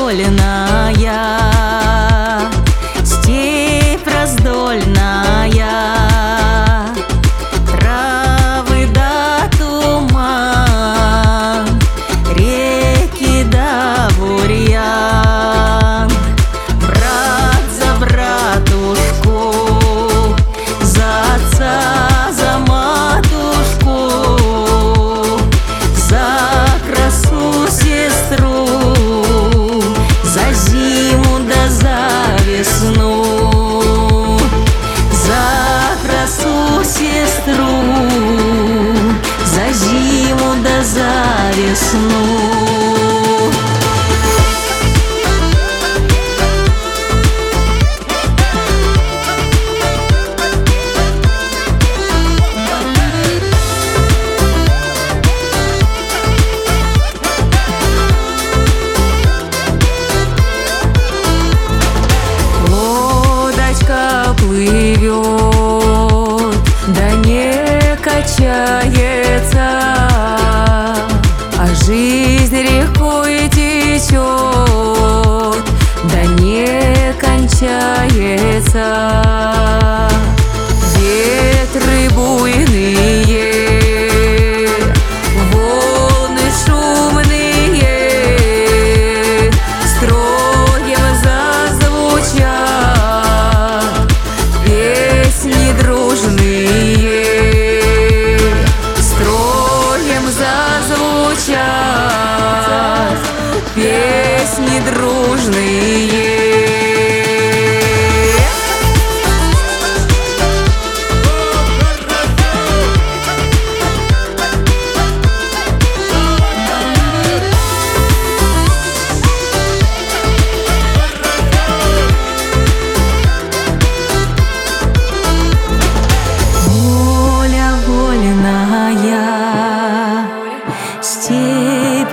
вольная, степь раздольная, травы да туман, реки да бурьян. Брат за братушку, за отца, за матушку, за красу сестру, за зиму да за весну, за красу сестру, за зиму да за весну. Плывет, да не качается, а жизнь рекой течет, да не кончается. Ветры буйные, волны шумные, строем зазвучат песни дружные, строем зазвучат песни дружные. Степь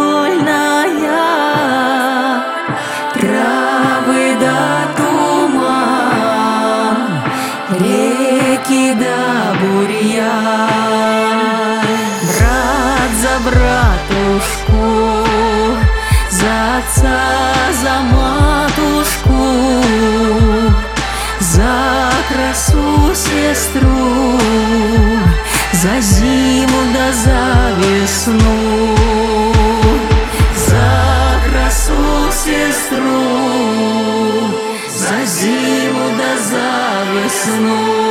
раздольная, травы да туман, реки да бурьян. Брат за братушку, за отца, за матушку, за красу сестру, за зиму да за весну, за красу сестру, за зиму да за весну.